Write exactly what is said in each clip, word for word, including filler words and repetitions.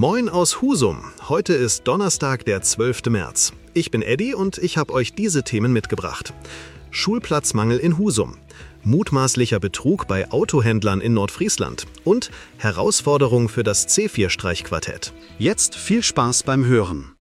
Moin aus Husum. Heute ist Donnerstag, der zwölfte März. Ich bin Eddie und ich habe euch diese Themen mitgebracht. Schulplatzmangel in Husum, mutmaßlicher Betrug bei Autohändlern in Nordfriesland und Herausforderung für das C vier Streichquartett. Jetzt viel Spaß beim Hören.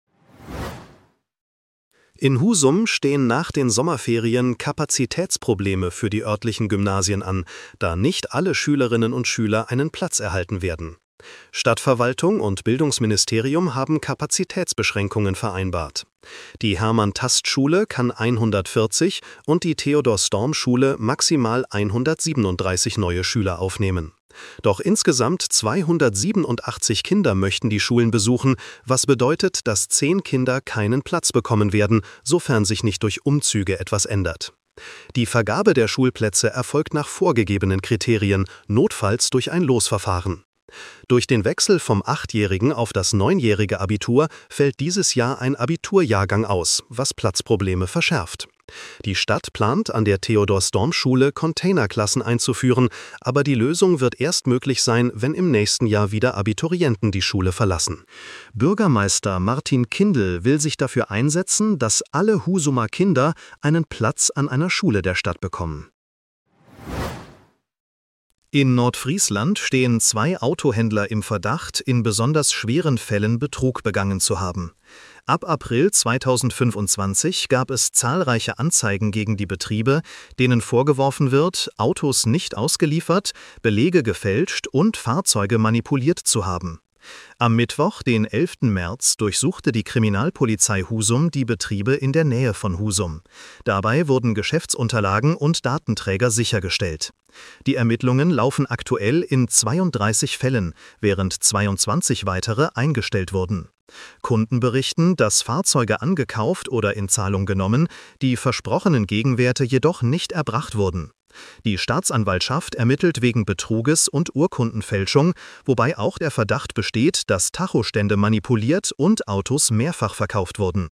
In Husum stehen nach den Sommerferien Kapazitätsprobleme für die örtlichen Gymnasien an, da nicht alle Schülerinnen und Schüler einen Platz erhalten werden. Stadtverwaltung und Bildungsministerium haben Kapazitätsbeschränkungen vereinbart. Die Hermann-Tast-Schule kann hundertvierzig und die Theodor-Storm-Schule maximal hundertsiebenunddreißig neue Schüler aufnehmen. Doch insgesamt zweihundertsiebenundachtzig Kinder möchten die Schulen besuchen, was bedeutet, dass zehn Kinder keinen Platz bekommen werden, sofern sich nicht durch Umzüge etwas ändert. Die Vergabe der Schulplätze erfolgt nach vorgegebenen Kriterien, notfalls durch ein Losverfahren. Durch den Wechsel vom achtjährigen auf das neunjährige Abitur fällt dieses Jahr ein Abiturjahrgang aus, was Platzprobleme verschärft. Die Stadt plant, an der Theodor-Storm-Schule Containerklassen einzuführen, aber die Lösung wird erst möglich sein, wenn im nächsten Jahr wieder Abiturienten die Schule verlassen. Bürgermeister Martin Kindl will sich dafür einsetzen, dass alle Husumer Kinder einen Platz an einer Schule der Stadt bekommen. In Nordfriesland stehen zwei Autohändler im Verdacht, in besonders schweren Fällen Betrug begangen zu haben. Ab April zweitausendfünfundzwanzig gab es zahlreiche Anzeigen gegen die Betriebe, denen vorgeworfen wird, Autos nicht ausgeliefert, Belege gefälscht und Fahrzeuge manipuliert zu haben. Am Mittwoch, den elften März, durchsuchte die Kriminalpolizei Husum die Betriebe in der Nähe von Husum. Dabei wurden Geschäftsunterlagen und Datenträger sichergestellt. Die Ermittlungen laufen aktuell in zweiunddreißig Fällen, während zweiundzwanzig weitere eingestellt wurden. Kunden berichten, dass Fahrzeuge angekauft oder in Zahlung genommen, die versprochenen Gegenwerte jedoch nicht erbracht wurden. Die Staatsanwaltschaft ermittelt wegen Betruges und Urkundenfälschung, wobei auch der Verdacht besteht, dass Tachostände manipuliert und Autos mehrfach verkauft wurden.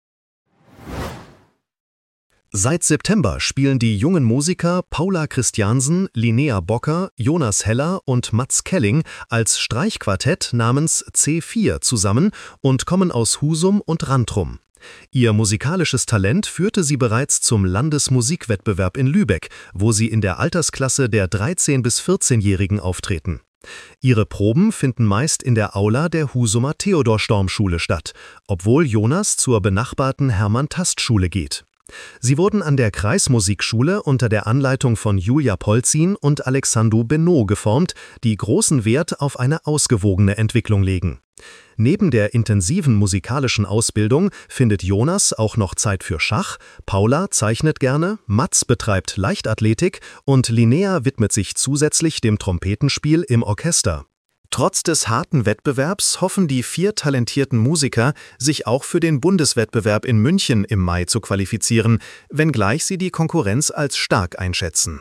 Seit September spielen die jungen Musiker Paula Christiansen, Linnea Bocker, Jonas Heller und Mats Kelling als Streichquartett namens C vier zusammen und kommen aus Husum und Rantrum. Ihr musikalisches Talent führte sie bereits zum Landesmusikwettbewerb in Lübeck, wo sie in der Altersklasse der dreizehn- bis vierzehnjährigen auftreten. Ihre Proben finden meist in der Aula der Husumer Theodor-Storm-Schule statt, obwohl Jonas zur benachbarten Hermann-Tast-Schule geht. Sie wurden an der Kreismusikschule unter der Anleitung von Julia Polzin und Alexandru Benot geformt, die großen Wert auf eine ausgewogene Entwicklung legen. Neben der intensiven musikalischen Ausbildung findet Jonas auch noch Zeit für Schach, Paula zeichnet gerne, Mats betreibt Leichtathletik und Linnea widmet sich zusätzlich dem Trompetenspiel im Orchester. Trotz des harten Wettbewerbs hoffen die vier talentierten Musiker, sich auch für den Bundeswettbewerb in München im Mai zu qualifizieren, wenngleich sie die Konkurrenz als stark einschätzen.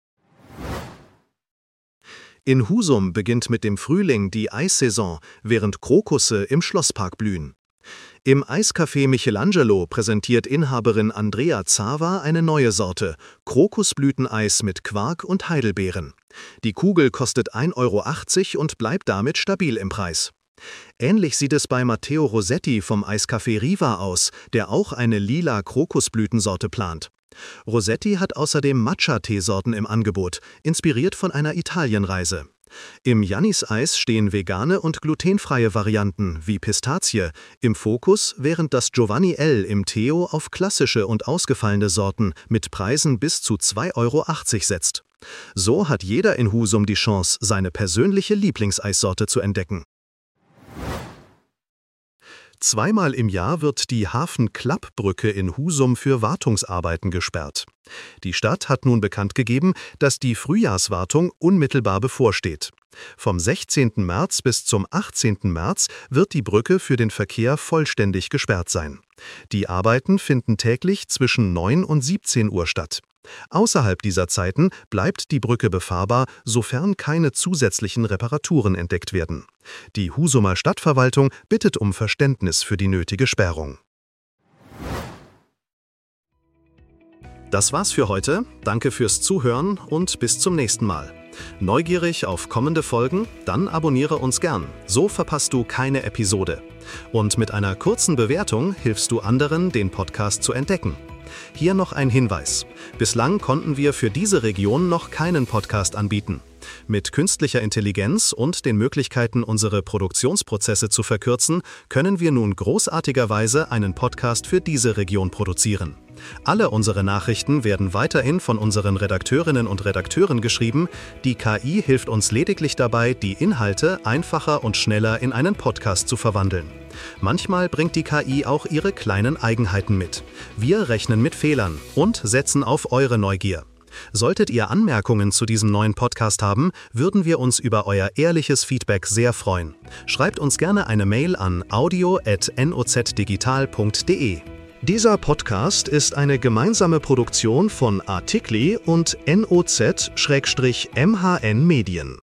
In Husum beginnt mit dem Frühling die Eissaison, während Krokusse im Schlosspark blühen. Im Eiscafé Michelangelo präsentiert Inhaberin Andrea Zava eine neue Sorte, Krokusblüteneis mit Quark und Heidelbeeren. Die Kugel kostet ein Euro achtzig und bleibt damit stabil im Preis. Ähnlich sieht es bei Matteo Rossetti vom Eiscafé Riva aus, der auch eine lila Krokusblütensorte plant. Rossetti hat außerdem Matcha-Teesorten im Angebot, inspiriert von einer Italienreise. Im Jannis-Eis stehen vegane und glutenfreie Varianten wie Pistazie im Fokus, während das Giovanni L. im Theo auf klassische und ausgefallene Sorten mit Preisen bis zu zwei Euro achtzig setzt. So hat jeder in Husum die Chance, seine persönliche Lieblingseissorte zu entdecken. Zweimal im Jahr wird die Hafen-Klapp-Brücke in Husum für Wartungsarbeiten gesperrt. Die Stadt hat nun bekannt gegeben, dass die Frühjahrswartung unmittelbar bevorsteht. Vom sechzehnten März bis zum achtzehnten März wird die Brücke für den Verkehr vollständig gesperrt sein. Die Arbeiten finden täglich zwischen neun und siebzehn Uhr statt. Außerhalb dieser Zeiten bleibt die Brücke befahrbar, sofern keine zusätzlichen Reparaturen entdeckt werden. Die Husumer Stadtverwaltung bittet um Verständnis für die nötige Sperrung. Das war's für heute. Danke fürs Zuhören und bis zum nächsten Mal. Neugierig auf kommende Folgen? Dann abonniere uns gern. So verpasst du keine Episode. Und mit einer kurzen Bewertung hilfst du anderen, den Podcast zu entdecken. Hier noch ein Hinweis. Bislang konnten wir für diese Region noch keinen Podcast anbieten. Mit künstlicher Intelligenz und den Möglichkeiten, unsere Produktionsprozesse zu verkürzen, können wir nun großartigerweise einen Podcast für diese Region produzieren. Alle unsere Nachrichten werden weiterhin von unseren Redakteurinnen und Redakteuren geschrieben. Die K I hilft uns lediglich dabei, die Inhalte einfacher und schneller in einen Podcast zu verwandeln. Manchmal bringt die K I auch ihre kleinen Eigenheiten mit. Wir rechnen mit Fehlern und setzen auf eure Neugier. Solltet ihr Anmerkungen zu diesem neuen Podcast haben, würden wir uns über euer ehrliches Feedback sehr freuen. Schreibt uns gerne eine Mail an audio at nozdigital punkt de. Dieser Podcast ist eine gemeinsame Produktion von Artikli und N O Z M H N Medien.